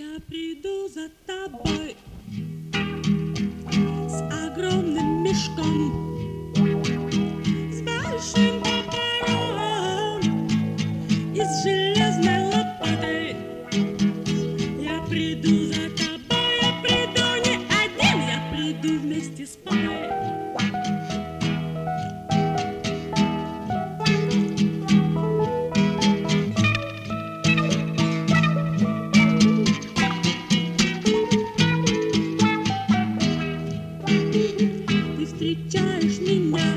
Я приду за тобой с огромным мешком, с большим топором и с железной лопатой. Я приду за тобой, я приду не один, я приду вместе с папой. Ты встречаешь меня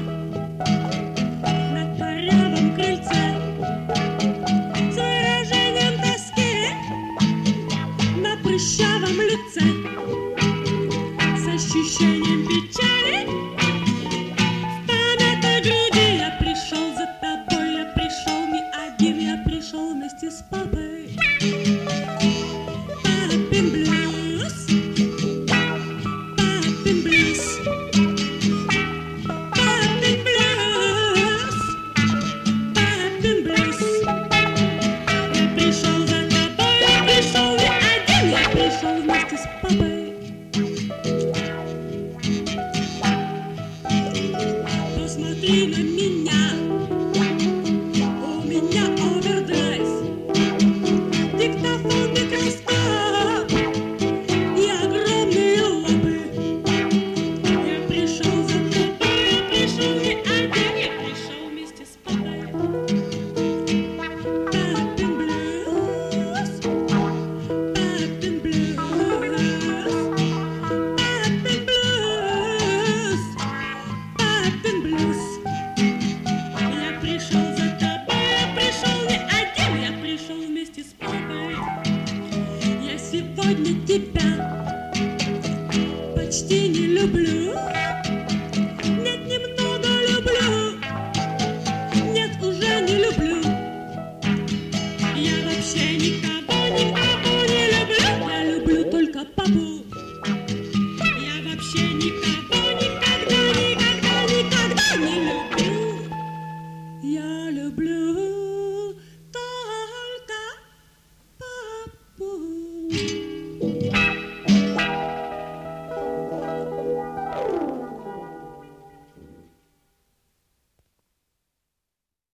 на корявом крыльце с выражением тоски на прыщавом лице, с ощущением печали в помятой груди. Я пришел за тобой, я пришел не один, я пришел вместе с папой. Папин блюз, папин блюз. Вместе с папой. Посмотри на меня, у меня овердрайв, диктофон, микроскоп и огромные лапы. Я пришел за тобой, я пришел не один, я пришел вместе с папой. Папин блюз, папин блюз. Я пришел за тобой, я пришел не один, я пришел вместе с папой. Я сегодня тебя почти не люблю. Нет, немного люблю. Нет, уже не люблю. Я вообще никого не люблю. Я люблю только папу. Я вообще никого никогда не люблю. Я люблю только папу.